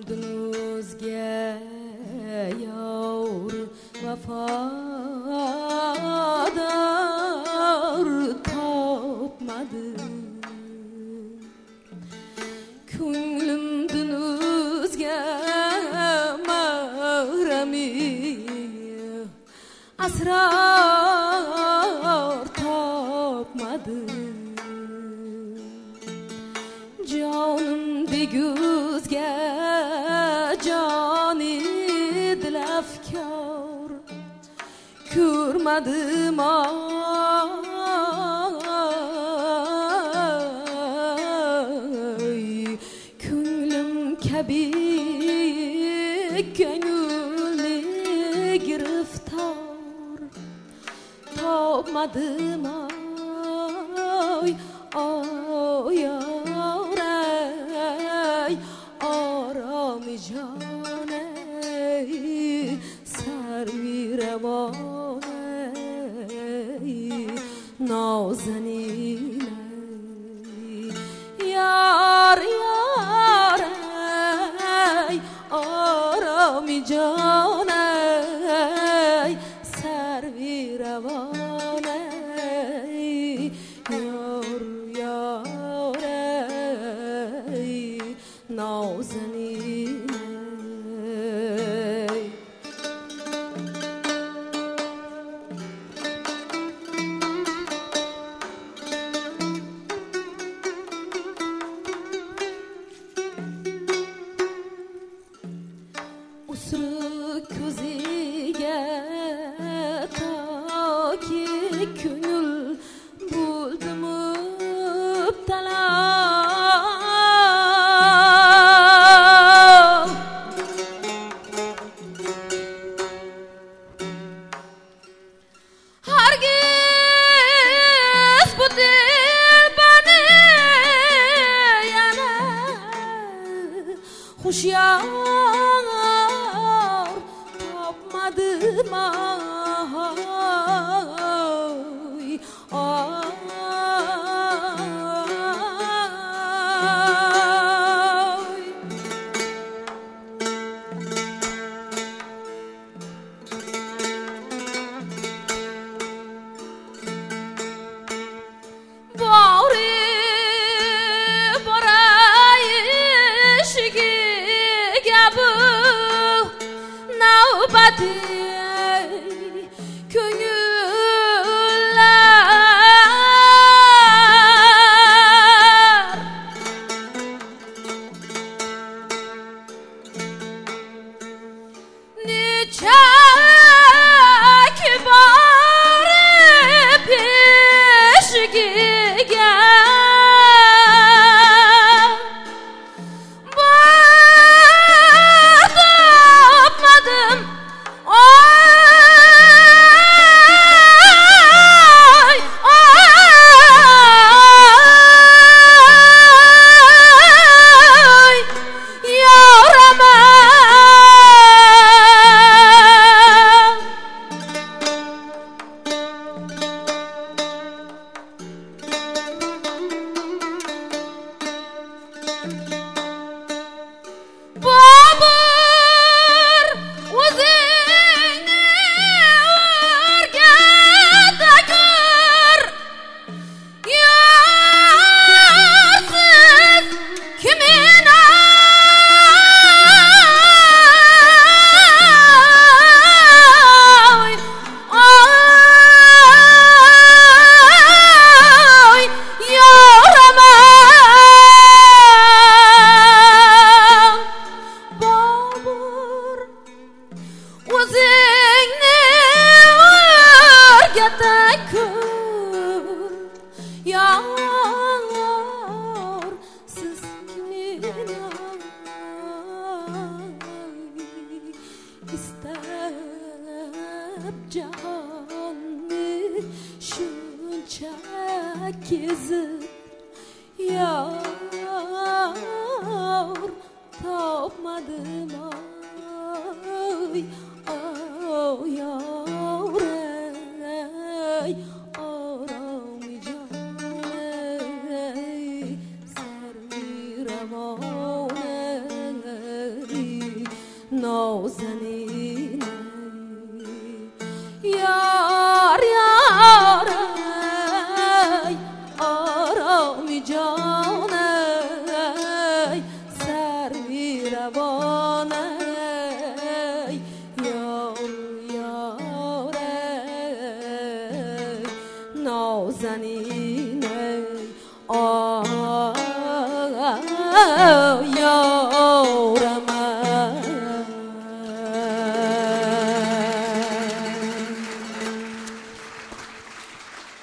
o'zga yor vafodor topmadim. Ko'nglimdan o'zga mahrami asror topmadim. Jonimdek o'zga joni dilafkor ko'rmadim. Ko'nglim kabi ko'ngilli giriftor topmadim. آرامی جانه سروی روانه نازنینه یار یاره آرامی جانه سروی روانه یار یاره نازنینه. Usru ko'ziga toki ko'ngil bo'ldim mubtalo. Hargiz bu dil beni yana hushyor topmadim. Jahonni shuncha kezib yor topmadim. Yoray oromi jonay sarvi ravonay جان ای سروی روان ای یار یار ای نازنین ای آه یار